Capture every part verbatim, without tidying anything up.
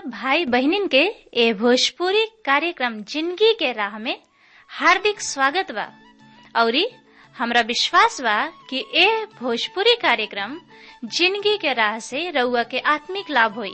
भाई बहनिन के ए भोजपुरी कार्यक्रम जिंदगी के राह में हार्दिक स्वागत बा। औरी हमरा विश्वास बा कि ए भोजपुरी कार्यक्रम जिंदगी के राह से रउआ के आत्मिक लाभ होई।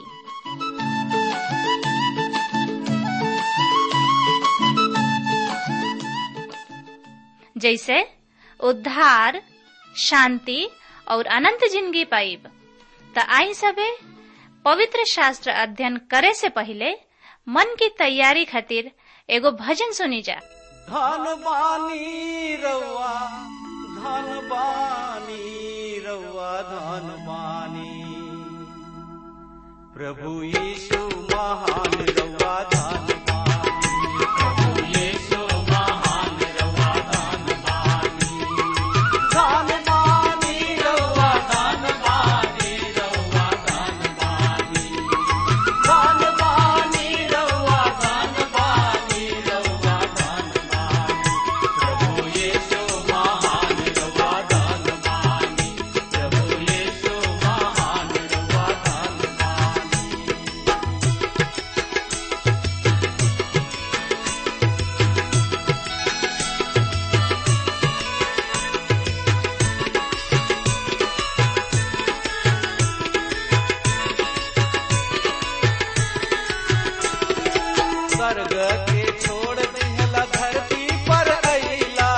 जैसे उद्धार, शांति और अनंत जिंदगी पाइब। त आई सबे पवित्र शास्त्र अध्ययन करे से पहले मन की तैयारी खातिर एगो भजन सुनी जा। धन बानी रउआ, धन बानी रउआ, धन बानी प्रभु यीशु महान रउआ, धन बानी प्रभु यीशु महान रउआ, धन बानी धन बानी रउआ, धन बानी रउआ, धन बानी धन बानी रउआ, धन बानी रउआ, धन प्रभु यीशु महान रउआ, धन बानी प्रभु यीशु महान रउआ, धन बानी। स्वर्ग के छोड़ दिहला धरती पर अइला,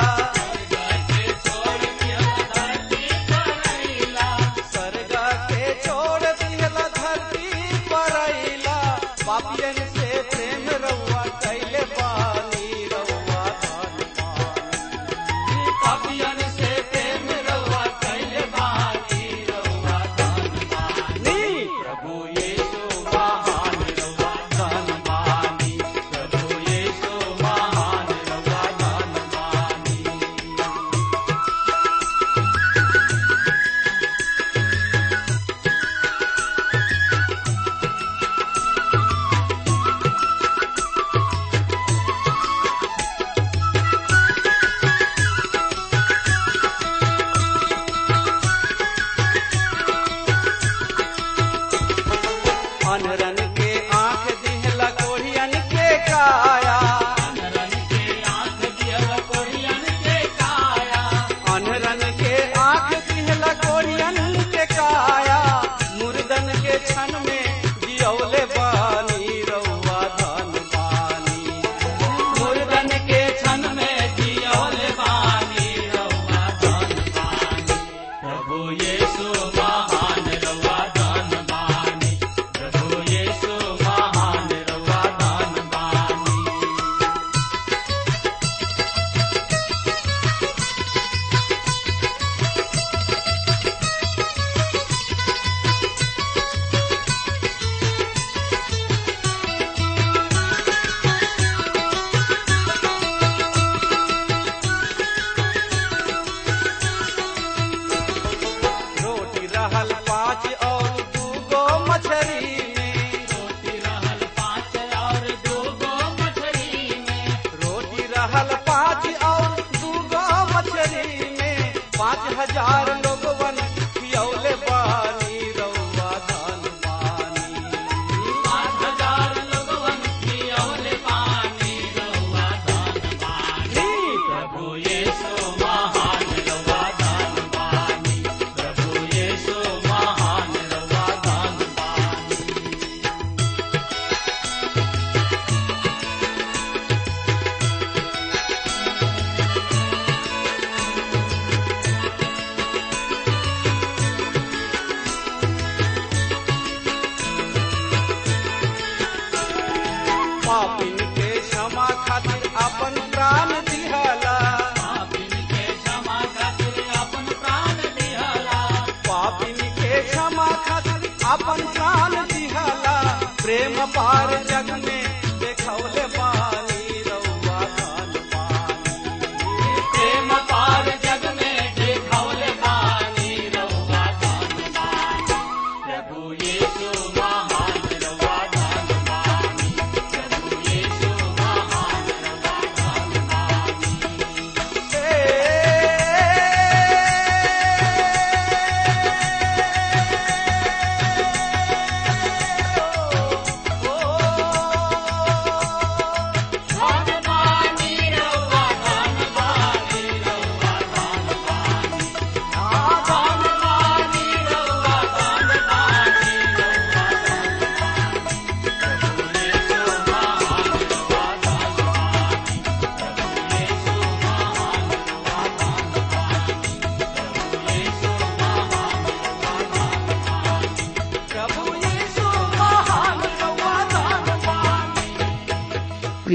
स्वर्ग के छोड़ दिहला धरती पर अइला, पापियन से प्रेम रउआ कैले बानी रउआ, धन बानी पापियन से प्रेम रउआ कैले बानी रउआ, धन बानी प्रभु यीशु महान रउआ, धन बानी प्रभु यीशु महान रउआ, धन बानी। अनरन के आँख दिहला कोढ़ियन के काया, अनरन के आँख दिहला कोढ़ियन के काया, अनरन के आँख दिहला कोढ़ियन के काया, मुर्दन के क्षण में जियौले बानी रउआ, धन बानी मुर्दन के क्षण में जियौले बानी रउआ, धन बानी प्रभु यीशु महान रउआ, धन बानी प्रभु यीशु महान रउआ, धन बानी। रोटी रहल पाँच और दूगो मछरी में, रोटी रहल पाँच और दूगो मछरी में, रोटी रहल पाँच और दूगो मछरी में, पाँच हजार लोगवन खियौले बानी रउआ, धन बानी पाँच हजार लोगवन खियौले बानी रउआ, धन बानी प्रभु यीशु महान रउआ, धन बानी प्रभु यीशु महान रउआ, धन बानी। पापिन के क्षमा खातिर अपन प्राण दिहला, पापिन के क्षमा खातिर अपन प्राण दिहला, पापिन के क्षमा खातिर अपन प्राण दिहला, प्रेम पार जग में देखौले बानी रउआ, धन बानी प्रेम पार जग में देखौले बानी रउआ, धन बानी प्रभु यीशु महान रउआ, धन बानी प्रभु यीशु महान रउआ, धन बानी। ओ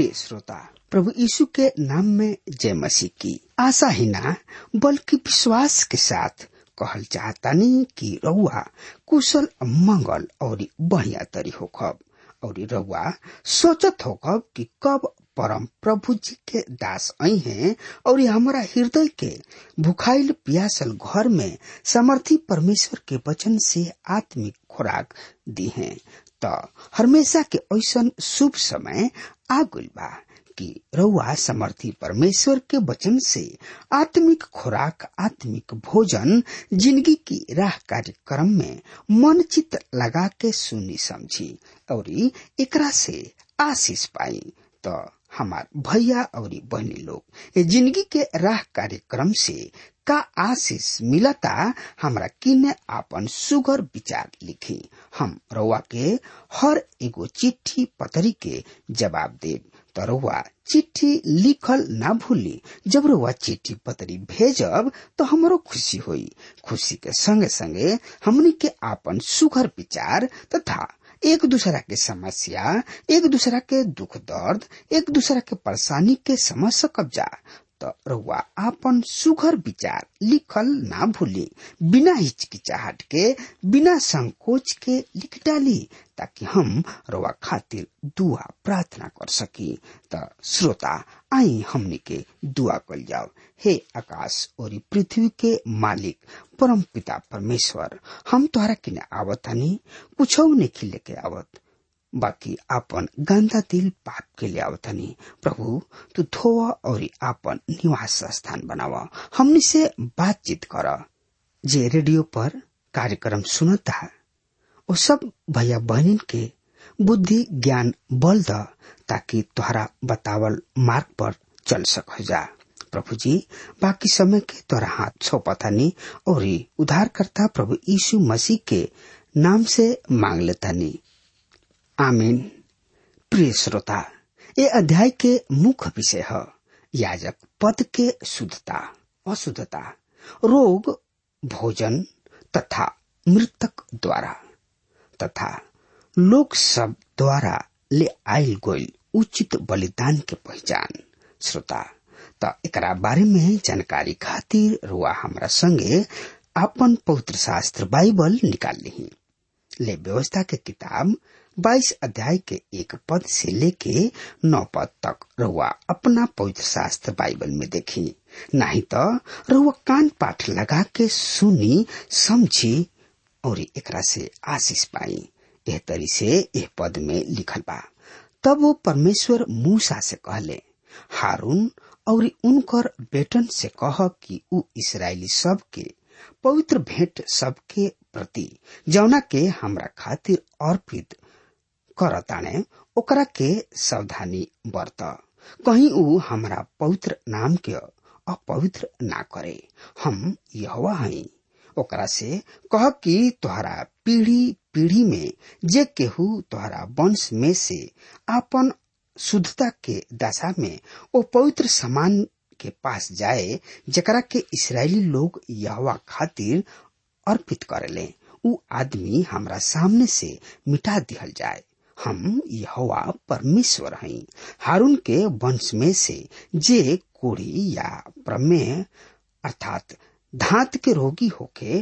प्रिय श्रोता, प्रभु यीशु के नाम में जय मसीह की आशा ही ना बल्कि विश्वास के साथ कहल चाहता नहीं कि रउआ कुशल मंगल और बढ़िया तरी होखब और रउआ सोचत होखब कि कब परम प्रभु जी के दास आई हैं और हमारा हृदय के भुखाइल प्यासल घर में समर्थी परमेश्वर के वचन से आत्मिक खुराक दी है। तो हमेशा के ऐसन शुभ समय आ गइल बा कि रउआ समर्थी परमेश्वर के वचन से आत्मिक खुराक, आत्मिक भोजन, जिंदगी की राह कार्यक्रम में मन चित लगा के सुनी समझी और एकरा से आशीष पाई। तो हमार भैया और बहनी लोग ये जिंदगी के राह कार्यक्रम से का आशीष मिलता, हमरा किने आपन सुगर विचार लिखी। हम रउआ के हर एगो चिट्ठी पतरी के जवाब देब। तो रउआ चिट्ठी लिखल ना भूली। जब रउआ चिट्ठी पतरी भेजब तो हमरो खुशी होई। खुशी के संगे संगे हमनी के आपन सुगर विचार तथा एक दूसरा के समस्या, एक दूसरा के दुख दर्द, एक दूसरा के परेशानी के समझ सकब जा। तो रउआ आपन सुघर विचार लिखल ना भूली। बिना हिचकिचाहट के, बिना संकोच के लिख डाली ताकि हम रउआ खातिर दुआ प्रार्थना कर सकी। तो श्रोता, आई हमनी के दुआ कल जाओ। हे आकाश और पृथ्वी के मालिक परम पिता परमेश्वर, हम तोहरा किने आवत हनी, कुछ नहीं लेके आवत, बाकी आपन गंदा दिल पाप के लिए आवतनी। प्रभु तू धोवा और आपन निवास स्थान बनावा। हमनी से बातचीत कर। जे रेडियो पर कार्यक्रम सुनता वो सब भैया बहनिन के बुद्धि ज्ञान बल द ताकि तोहरा बतावल मार्ग पर चल सक जा। प्रभु जी, बाकी समय के तोहरा हाथ सौंपतानी और उद्धारकर्ता प्रभु यीशु मसीह के नाम से मांग लेतानी, आमीन। प्रिय श्रोता, ये अध्याय के मुख्य विषय है याजक पद के शुद्धता, अशुद्धता, रोग, भोजन तथा मृतक द्वारा तथा लोग सब द्वारा ले आयल गोल उचित बलिदान के पहचान। श्रोता, तो एकरा बारे में जानकारी खातिर रुआ हमरा संगे अपन पवित्र शास्त्र बाइबल निकाल ली। ले व्यवस्था के किताब बाईस अध्याय के एक पद से लेके नौ पद तक रहुआ अपना पवित्र शास्त्र बाइबल में देखी। नहीं तो रहुआ कान पाठ लगा के सुनी समझी और एकरा से आशीष पाई। यह तरी से यह पद में लिखल बा, तब वो परमेश्वर मूसा से कहले, हारून और उनकर बेटन से कह कि उ इस्राएली सब के पवित्र भेंट सबके प्रति जौना के हमरा खातिर अर्पित करताने ओकरा के सावधानी बरत, कहीं उ हमरा पवित्र नाम के अपवित्र ना करे। हम यहोवा हई। ओकरा से कह कि तोहरा पीढ़ी पीढ़ी में जे केहू तोहरा वंश में से आपन शुद्धता के दशा में ओ पवित्र समान के पास जाए जकरा के इस्राएली लोग यहोवा खातिर अर्पित करेले, उ आदमी हमरा सामने से मिटा दिहल जाए। हम यहोवा परमेश्वर हई। हारून के वंश में से जे कोढ़ी या प्रमेह अर्थात दांत के रोगी होके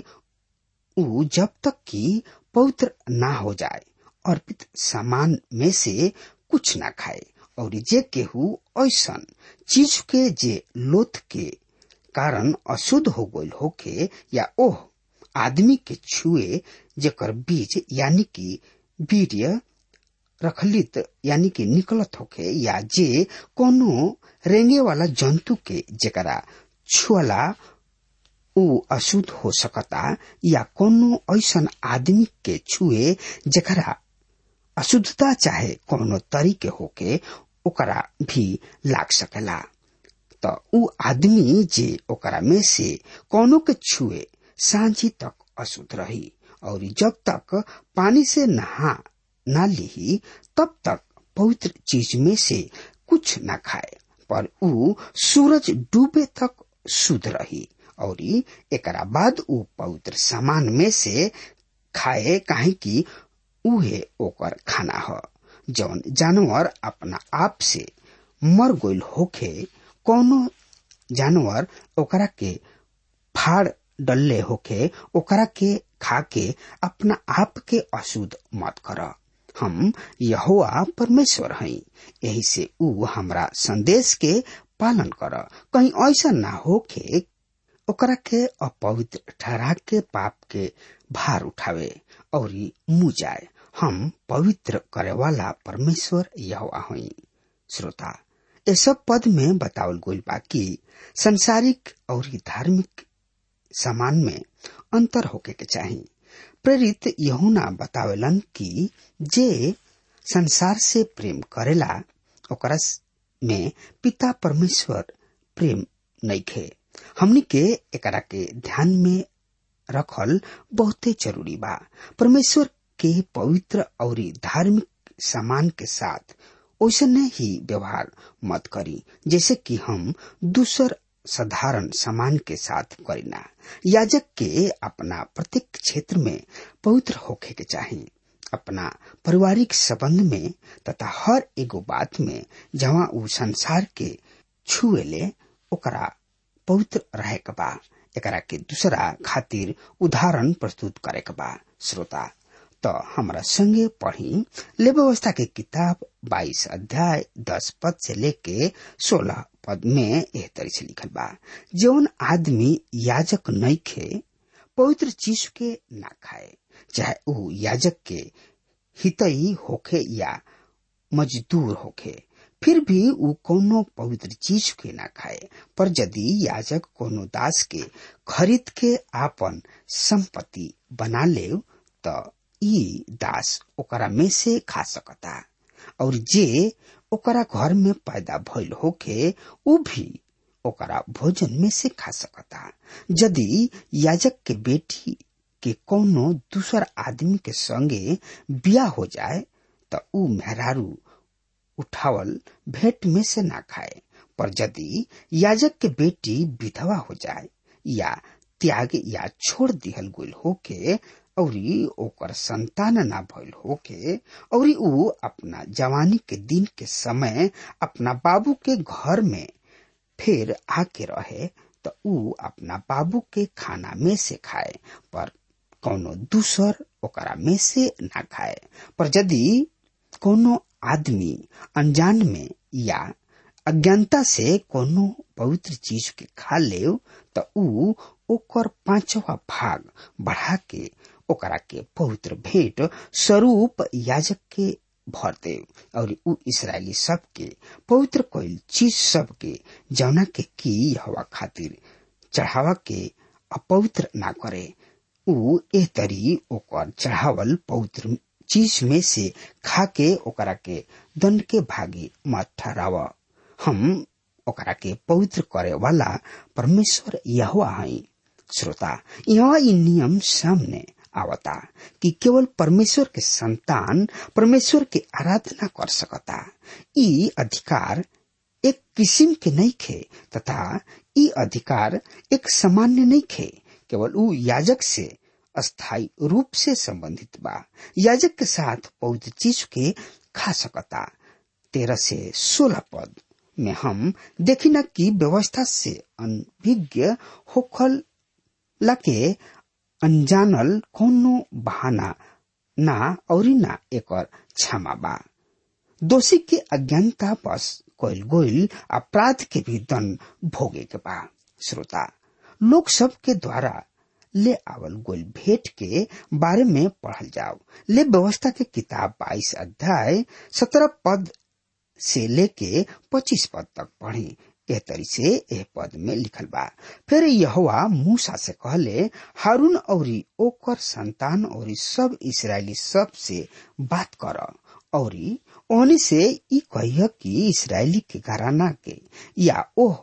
उ जब तक कि पवित्र ना हो जाए अर्पित सामान में से कुछ ना खाए। और जे केहू ऐसन चीज के जे लोथ के कारण अशुद्ध हो गइल होके या ओह आदमी के छुए जेकर बीज यानी कि वीर्य रखलित यानी कि निकलत होके या जे कोनो रेंगे वाला जंतु के जेकरा छुअला उ अशुद्ध हो सकता या कोनो ऐसन आदमी के छुए जेकरा अशुद्धता चाहे कोनो तरीके होके ओकरा भी लाग सकेला। तो उ आदमी जे ओकरा में से कोनो के छुए सांझी तक अशुद्ध रही और जब तक पानी से नहा ना ली तब तक पवित्र चीज में से कुछ न खाए, पर उ सूरज डूबे तक शुद्ध रही और एकरा बाद उ पवित्र सामान में से खाए, काहे कि उहे ओकर खाना ह। जौन जानवर अपना आप से मर गइल होखे, कोनो जानवर ओकरा के फाड़ डल्ले होखे, ओकरा के खा के अपना आप के अशुद्ध मत कर। हम यहोवा परमेश्वर हई, यही से ऊ हमरा संदेश के पालन कर। कहीं ऐसा ना होखे ओकरा के अपवित्र ठहरा के पाप के भार उठावे और मुँह जाए। हम पवित्र करे वाला परमेश्वर यहोवा हई। श्रोता, ये सब पद में बतावल गइल बा कि संसारिक और धार्मिक समान में अंतर होके के चाहिए। प्रेरित यूहन्ना बतावेलन कि जे संसार से प्रेम करेला ओकरा में पिता परमेश्वर प्रेम नइखे। हमनी के एकरा के ध्यान में रखल बहुते जरूरी बा। परमेश्वर के पवित्र और धार्मिक समान के साथ ओसने ही व्यवहार मत करी जैसे कि हम दूसर साधारण समान के साथ करीना। याजक के अपना प्रत्येक क्षेत्र में पवित्र होखे के चाहिए, अपना पारिवारिक संबंध में तथा हर एगो बात में जहाँ उ संसार के छुएले ओकरा पवित्र रहे के बा। एकरा के दूसरा खातिर उदाहरण प्रस्तुत करे के बा। श्रोता, तो हमारा संगे पढ़ी ले व्यवस्था के किताब बाईस अध्याय दस पद से लेके सोलह पद में एह तरह से लिखल बा, जौन आदमी याजक नइखे पवित्र चीज के ना खाए, चाहे ऊ याजक के हितई होखे या मजदूर होखे, फिर भी ऊ कोनो पवित्र चीज के ना खाए। पर यदि याजक कोनो दास के खरीद के आपन संपत्ति बना ले तो ई दास ओकरा में से खा सकता, और जे ओकरा घर में पैदा भइल होखे ऊ भी ओकरा भोजन में से खा सकता। यदि याजक के बेटी के कोनो दूसर आदमी के संगे बिया हो जाए तो ऊ मेहरारू उठावल भेंट में से ना खाए। पर यदि याजक के बेटी विधवा हो जाए या त्याग या छोड़ दिहल गइल होके और ओकर संतान ना भइल होके और ऊ अपना जवानी के दिन के समय अपना बाबू के घर में फिर आके रहे तो ऊ अपना बाबू के खाना में से खाए, पर कोनो दूसर ओकरा में से ना खाए। पर यदि कोनो आदमी अनजान में या अज्ञानता से कोनो पवित्र चीज के खा ले तो ऊ ओकर पांचवा भाग बढ़ा के ओकरा के पवित्र भेंट स्वरूप याजक के भर दे, और ऊ इस्राएली सब के पवित्र कोई चीज सब के जौना के की हवा खातिर चढ़ावा के अपवित्र ना करे। ऊ एह तरी ओकर चढ़ावल पवित्र चीज में से खा के ओकरा के दंड के भागी मत ठहराव। हम ओकरा के पवित्र करे वाला परमेश्वर यहोवा हई। श्रोता, यहाँ इ नियम सामने आवता कि केवल परमेश्वर के संतान परमेश्वर के आराधना कर सकता। ई अधिकार एक किस्म के नहीं खे तथा ई अधिकार एक सामान्य नहीं खे। केवल ऊ याजक से अस्थायी रूप से संबंधित बा। याजक के साथ पवित्र चीज के खा सकता। तेरह से सोलह पद में हम देखिना कि व्यवस्था से अनभिज्ञ होखल लके अनजानल कोनो बहाना ना और ना एकर क्षमा बा। दोषी के अज्ञानता बस कोइल गोइल अपराध के भी दंड भोगे के बा। श्रोता, लोग सब के द्वारा ले आवल गोइल भेंट के बारे में पढ़ल जाओ। ले व्यवस्था के किताब बाईस अध्याय सत्रह पद से लेके पच्चीस पद तक पढ़ी। एह तरी से एह पद में लिखल बा, फिर यहोवा मूसा से कहले, हारून और ओकर संतान और सब इस्राएली सब से बात कर और ओहनी से ई कहिया कि इस्राएली के घराना के या ओह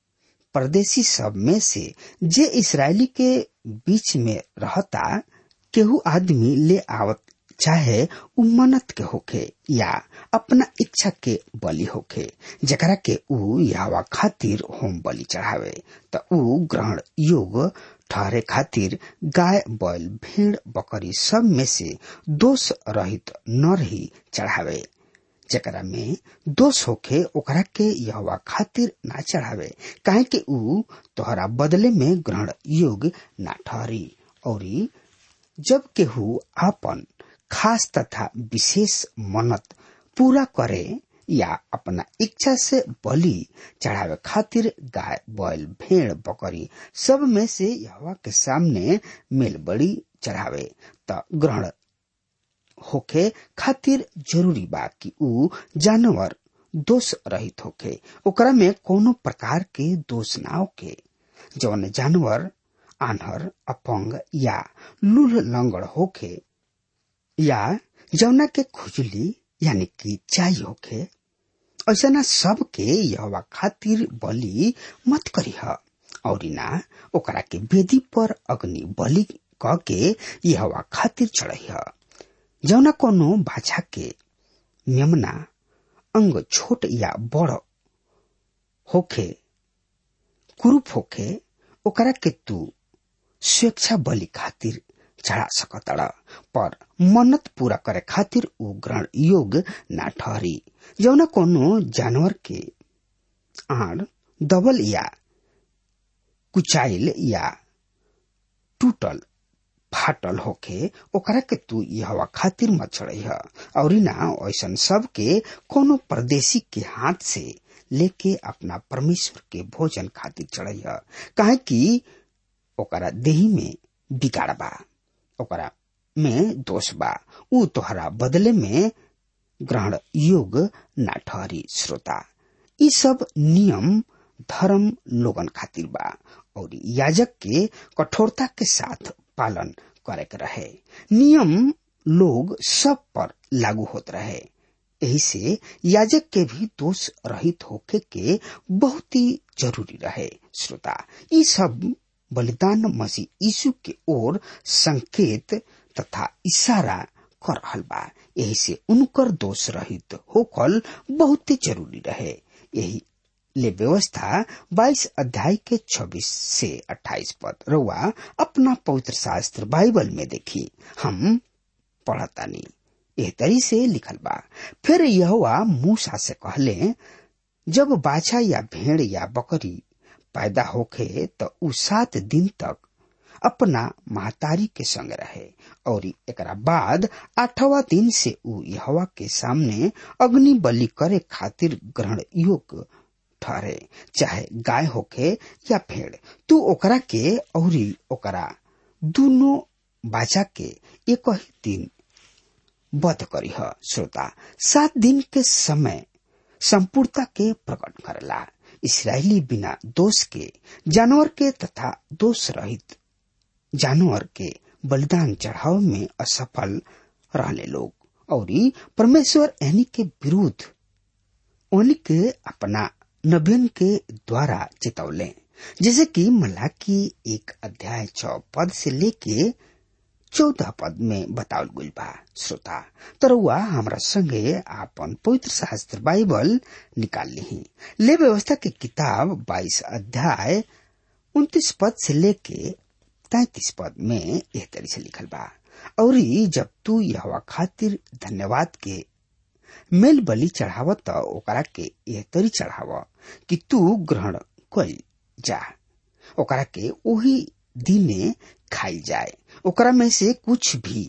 परदेशी सब में से जे इस्राएली के बीच में रहता केहू आदमी ले आवत, चाहे उ मन्नत के होखे या अपना इच्छा के बलि होखे, जकरा के ऊ यहोवा खातिर होम बलि चढ़ावे त ऊ ग्रहण योग्य ठहरे खातिर गाय बैल भेड़ बकरी सब में से दोष रहित नर ही चढ़ावे। जेकरा में दोष होखे ओकरा के यहोवा खातिर ना चढ़ावे, काहे कि ऊ तोहरा बदले में ग्रहण योग्य ना ठहरी। और जब केहू आपन खास तथा विशेष मन्नत पूरा करे या अपना इच्छा से बलि चढ़ावे खातिर गाय बैल भेड़ बकरी सब में से यहोवा के सामने मेल बड़ी चढ़ावे त ग्रहण होखे खातिर जरूरी बा कि ऊ जानवर दोष रहित होखे, ओकरा में कोनो प्रकार के दोष ना होखे। जौन जानवर आन्हर, अपंग या लूल लंगड़ होखे या जौना के खुजली यानी कि चाई होखे, ऐसा सब के यहोवा खातिर बलि मत करीह। और ना ओकरा के वेदी पर अग्नि बलि क के यहोवा खातिर चढ़ाइह। जौना कोनो बाछा के मेमना अंग छोट या बड़ होखे, कुरूप होखे, ओकरा के तू स्वेच्छा बलि खातिर चढ़ा सकतड़, पर मन्नत पूरा करे खातिर ऊ ग्रहण योग्य ना ठहरी। जौना कोनो जानवर के आड़ दबल या कुचाइल या टूटल फाटल होखे, ओकरा के तू यहोवा खातिर मत चढ़ाइह। और ना ऐसन सब के कोनो परदेशी के हाथ से लेके अपना परमेश्वर के भोजन खातिर चढ़ाइह, काहे कि ओकरा देही में बिगाड़ बा, ओकरा में दोष बा, ऊ तोहरा बदले में ग्रहण योग्य ना ठहरी। श्रोता, ई सब नियम धर्म लोगन खातिर बा और याजक के कठोरता के साथ पालन करे के रहे। नियम लोग सब पर लागू होत रहे, यही से याजक के भी दोष रहित होके के बहुत ही जरूरी रहे। श्रोता, ई सब बलिदान मसीह यीशु के ओर संकेत तथा इशारा कर रहल बा, यही से उनकर दोष रहित होकल बहुत ही जरूरी रहे। यही ले व्यवस्था बाईस अध्याय के छब्बीस से अट्ठाईस पद रउआ अपना पवित्र शास्त्र बाइबल में देखी। हम पढ़तानी, एह तरी से लिखल बा, फिर यहोवा मूसा से कहले, जब बाछा या भेड़ या बकरी पैदा होखे तो उ सात दिन तक अपना महतारी के संग रहे, और एकरा बाद आठवां दिन से उ यहोवा के सामने अग्नि बलि करे खातिर ग्रहण योग्य ठहरे, चाहे गाय होखे या भेड़। तू ओकरा के और ओकरा दोनों बाचा के एक ही दिन वध करीह। श्रोता, सात दिन के समय संपूर्णता के प्रकट करला। इसराइली बिना दोष के जानवर के तथा दोष रहित जानवर के बलिदान चढ़ाव में असफल रहले लोग, और परमेश्वर एनी के विरुद्ध उन्हीं के अपना नबियन के द्वारा चेतौले, जैसे कि मलाकी एक अध्याय छह पद से लेके चौदह पद में बतावल गइल बा। श्रोता, तरुआ हमरा संगे आपन पवित्र शास्त्र बाइबल निकाल ली। ले व्यवस्था के किताब बाईस अध्याय उन्तीस पद से लेके तैतीस पद में एह तरी से लिखल बा, और जब तू यहोवा खातिर धन्यवाद के मेल बलि चढ़ाव त ओकरा के एह तरी चढ़ाव कि तू ग्रहण कइल जा, ओकरा के ओही दिने खाई जाए, ओकरा में से कुछ भी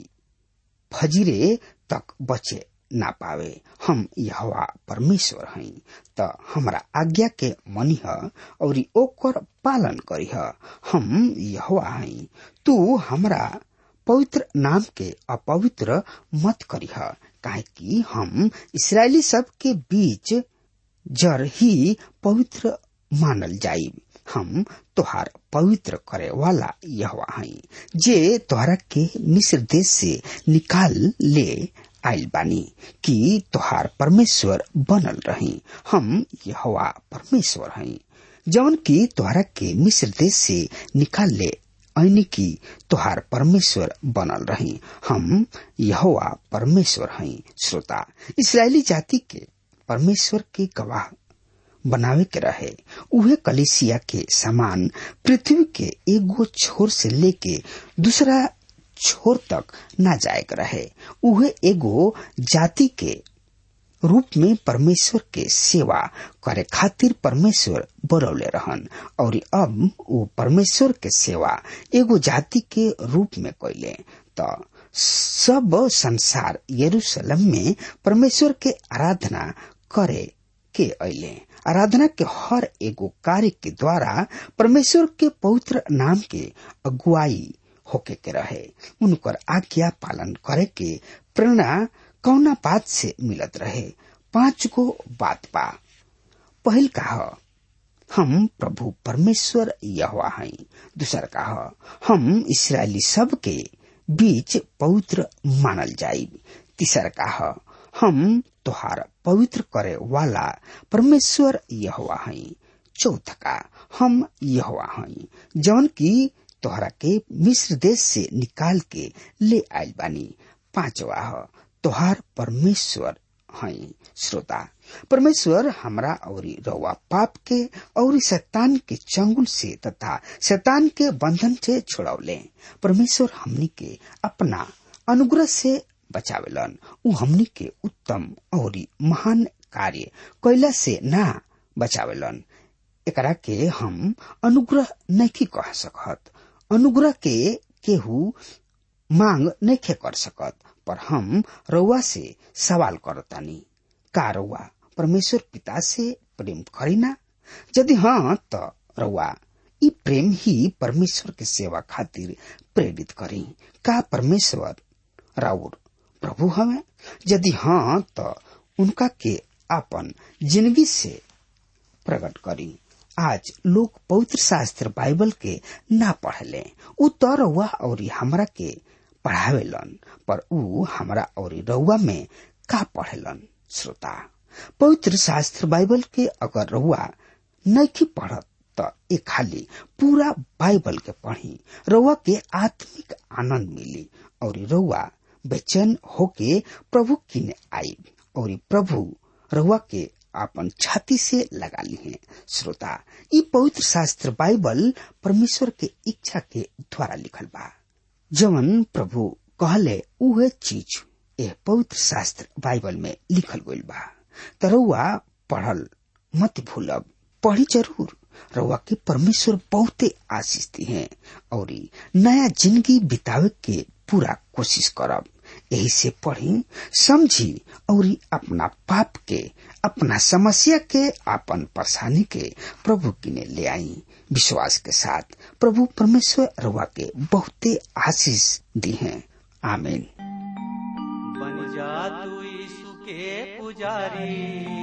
फजीरे तक बचे ना पावे। हम यहोवा परमेश्वर हई, त हमरा आज्ञा के मनिह और ओकर पालन करीह। हम यहोवा हई, तू हमरा पवित्र नाम के अपवित्र मत करीह, काहे कि हम इस्राएली सब के बीच जर ही पवित्र मानल जाई। हम तोहार पवित्र करे वाला यहोवा हई, जे तोहरा के मिस्र देश से निकाल ले आइल बानी कि तोहार परमेश्वर बनल रही। हम यहोवा परमेश्वर हई, जवन की तोहरा के मिस्र देश से निकाल ले ऐनी की तोहार परमेश्वर बनल रही। हम यहोवा परमेश्वर हई। श्रोता, इस्राएली जाति के परमेश्वर के गवाह बनावे के रहे, उहे कलीसिया के समान पृथ्वी के एगो छोर से लेके दूसरा छोर तक ना जाए के रहे। उहे एगो जाति के रूप में परमेश्वर के सेवा करे खातिर परमेश्वर बोलौले रहन और अब वो परमेश्वर के सेवा एगो जाति के रूप में कैले। तो सब संसार यरूशलेम में परमेश्वर के आराधना करे के अइले। आराधना के हर एगो कार्य के द्वारा परमेश्वर के पवित्र नाम के अगुवाई होके के रहे। उनकर आज्ञा पालन करे के प्रेरणा कौना बात से मिलत रहे? पांच गो बात बा। पहल का हम प्रभु परमेश्वर यहोवा हई। दूसर का हम इस्राएली सब के बीच पवित्र मानल जाई। तीसर का हम तोहार पवित्र करे वाला परमेश्वर यहोवा हई। चौथ का हम यहोवा हई जौन की तोहरा के मिस्र देश से निकाल के ले आयल बानी। पांचवा तोहार परमेश्वर हई। श्रोता, परमेश्वर हमरा और रउआ पाप के और शैतान के चंगुल से तथा शैतान के बंधन से छुड़ावले। परमेश्वर हमनी के अपना अनुग्रह से बचावेलन। उ हमनी के उत्तम और महान कार्य कैला से ना बचावेलन। एकरा के हम अनुग्रह नहीं कह सकत। अनुग्रह के केहू मांग नहीं कर सकत। पर हम रउआ से सवाल करतानी, का रउआ परमेश्वर पिता से प्रेम करीना? यदि हाँ तो रउआ ई प्रेम ही परमेश्वर के सेवा खातिर प्रेरित करी। का परमेश्वर राउर प्रभु हमें? यदि हाँ तो उनका के अपन जिंदगी से प्रकट करी। आज लोग पवित्र शास्त्र बाइबल के ना पढ़ले। उ तो रउआ और हमरा के पढ़ावेलन, पर उ हमरा और रउआ में का पढ़ेलन? श्रोता, पवित्र शास्त्र बाइबल के अगर रउआ नहीं पढ़त तो ए खाली पूरा बाइबल के पढ़ी। रउआ के आत्मिक आनंद मिली और रउआ बेचैन होके प्रभु किने आई और प्रभु रउआ के अपन छाती से लगा ली है। श्रोता, ई पवित्र शास्त्र बाइबल परमेश्वर के इच्छा के द्वारा लिखल बा। जवन प्रभु कहले उहे चीज ए पवित्र शास्त्र बाइबल में लिखल गइल बा। त रउआ पढ़ल मत भूलब, पढ़ी जरूर। रउआ के परमेश्वर बहुते आशीष दी है और नया जिंदगी बितावे के पूरा कोशिश करब। यही से पढ़ी, समझी और अपना पाप के, अपना समस्या के, अपन परेशानी के प्रभु किने ले आई। विश्वास के साथ प्रभु परमेश्वर रउआ के बहुते आशीष दी है। आमीन। बन जा तू यीशु के पुजारी,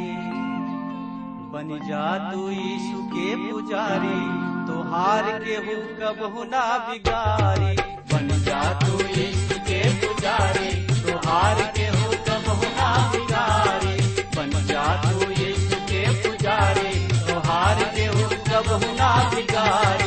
बन जा तू यीशु के पुजारी, तो हार के हो कबहु ना बिगारी। बन जा तू यीशु के पुजारी, तो हार के हो कबहु ना बिगारी। बन जा तू यीशु के पुजारी, तो हार के हो कबहु ना बिगारी।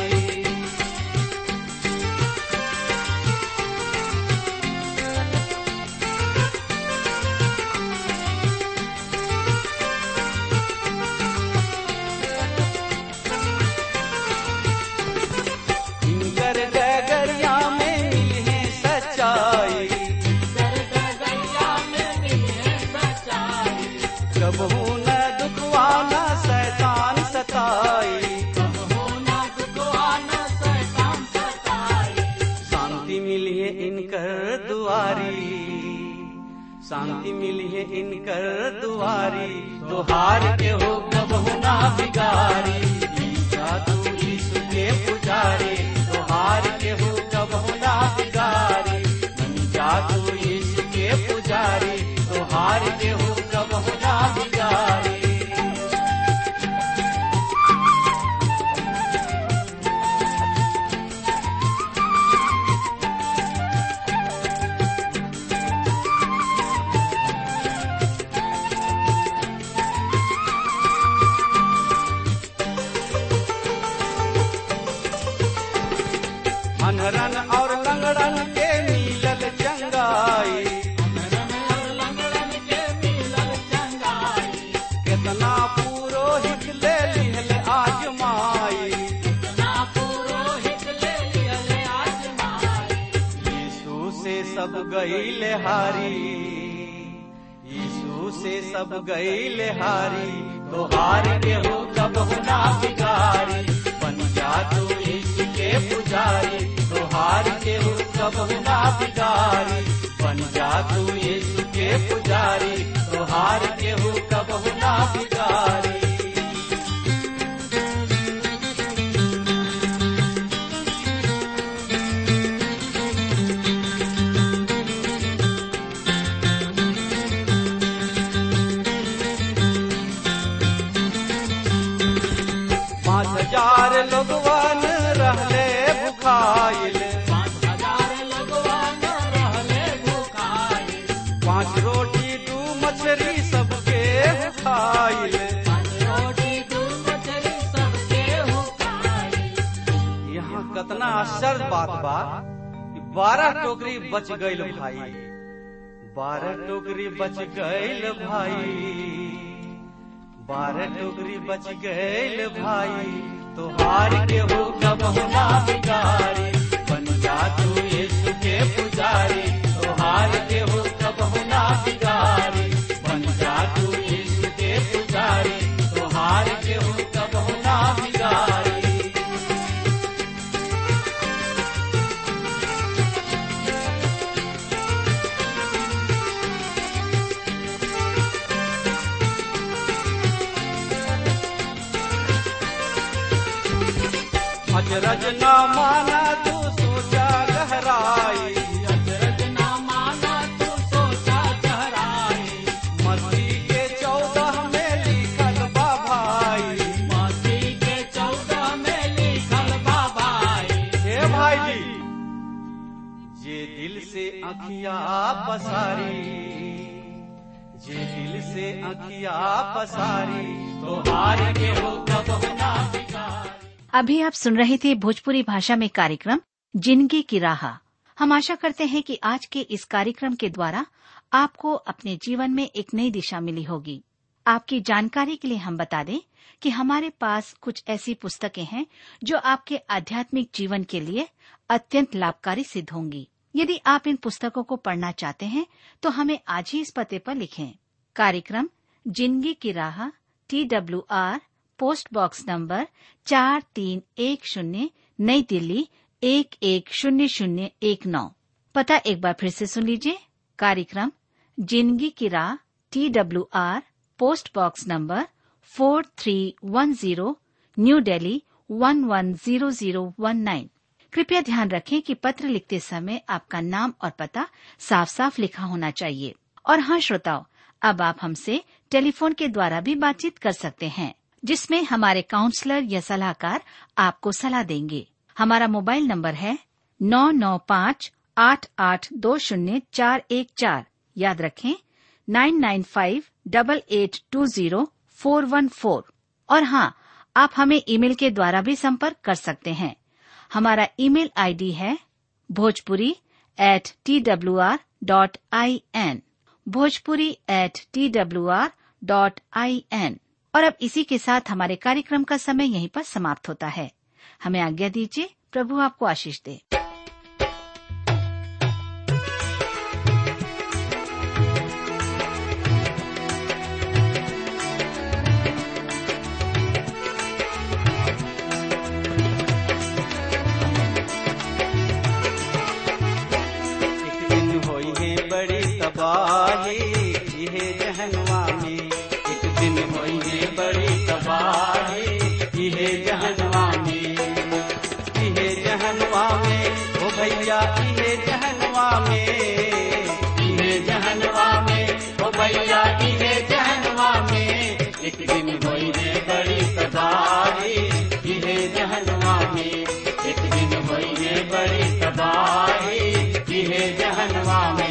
शांति मिली है इनकर दुआरी, तो हार के हो कबहु ना बिगारी। ईसा तू यीशु के पुजारी, तो हार के हो कबहु ना बिगारी। बन जा तू यीशु के पुजारी, तो हार के हो कबहु ना बिगारी। अनरन और लंगड़न के मिलल चंगाई, लंगड़न के मिलल चंगाई। कितना पुरोहित ले लिहल आजमाई, कितना पुरोहित ले लिहल आजमाई। यीशु से सब गईल हारी, यीशु से सब गईले हारी, तोहार के हो कबहू ना बिगारी। बन जा तू यीशु के पुजारी, तोहार के हो कबहू ना बिगारी। बन जा तू यीशु के पुजारी, तोहार के हो कबहू ना बिगारी। पाँच हजार लोगवन रहले भुखाइल, पाँच हजार लोगवन रहले भुखाइल। पाँच रोटी दू मछली सबके खाइल, पाँच रोटी दू मछली सबके खाइल। यहाँ कितना आश्चर्य बात बा कि बारह टोकरी बच गईल भाई, बारह टोकरी बच गईल भाई, बारह टोकरी बच गईल भाई। तोहार के हो कबहू ना बिगारी। बन जा तू यीशु के पुजारी, तोहार के हो कबहू ना बिगारी। बन जा तू यीशु के पुजारी, तोहार के हो कबहू ना बिगारी। अजरज न माना तू सोचा गहराई, अजरज न माना तू सोचा गहराई। मसीह के चौदह में लिखल बा भाई, मसीह के चौदह में लिखल बा भाई। हे भाई जी, जे दिल से अखिया पसारी, जे दिल से अखिया पसारी, तोहार के हो कबहू ना बिगारी। अभी आप सुन रहे थे भोजपुरी भाषा में कार्यक्रम जिंदगी की राह। हम आशा करते हैं कि आज के इस कार्यक्रम के द्वारा आपको अपने जीवन में एक नई दिशा मिली होगी। आपकी जानकारी के लिए हम बता दें कि हमारे पास कुछ ऐसी पुस्तकें हैं जो आपके आध्यात्मिक जीवन के लिए अत्यंत लाभकारी सिद्ध होंगी। यदि आप इन पुस्तकों को पढ़ना चाहते हैं तो हमें आज ही इस पते पर लिखें। कार्यक्रम जिंदगी की राह, T W R, post box number चार तीन एक शून्य, नई दिल्ली एक एक शून्य शून्य एक नौ। पता एक बार फिर से सुन लीजिए। कार्यक्रम जिंदगी की राह, T W R, post box number four three one zero, new Delhi one one zero zero one nine. कृपया ध्यान रखें कि पत्र लिखते समय आपका नाम और पता साफ साफ लिखा होना चाहिए। और हाँ श्रोताओ, अब आप हमसे टेलीफोन के द्वारा भी बातचीत कर सकते हैं, जिसमें हमारे काउंसलर या सलाहकार आपको सलाह देंगे। हमारा मोबाइल नंबर है नौ नौ पाँच आठ आठ दो शून्य चार एक चार। याद रखें nine nine five double eight two zero four one four. और हाँ, आप हमें ईमेल के द्वारा भी संपर्क कर सकते हैं। हमारा ईमेल आईडी है Bhojpuri at T W R dot I N, Bhojpuri at T W R dot I N. और अब इसी के साथ हमारे कार्यक्रम का समय यहीं पर समाप्त होता है। हमें आज्ञा दीजिए। प्रभु आपको आशीष दे। एक दिन होई है बड़ी तबाही इहे जहन्नुमा में, एक दिन होई है बड़ी तबाही इहे जहन्नुमा में, इहे जहन्नुमा में ओ भैया इहे जहन्नुमा में, इहे जहन्नुमा में ओ भैया इहे जहन्नुमा में। एक दिन होई है बड़ी तबाही इहे जहन्नुमा में, एक दिन होई है बड़ी तबाही इहे जहन्नुमा में।